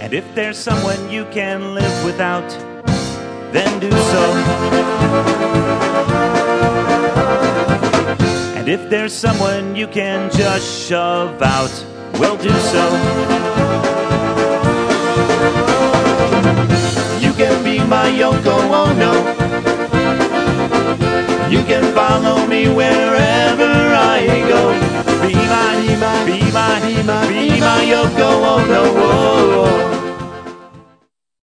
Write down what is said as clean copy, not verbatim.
And if there's someone you can live without, then do so. And if there's someone you can just shove out, well, do so. You can be my Yoko Ono. You can follow me wherever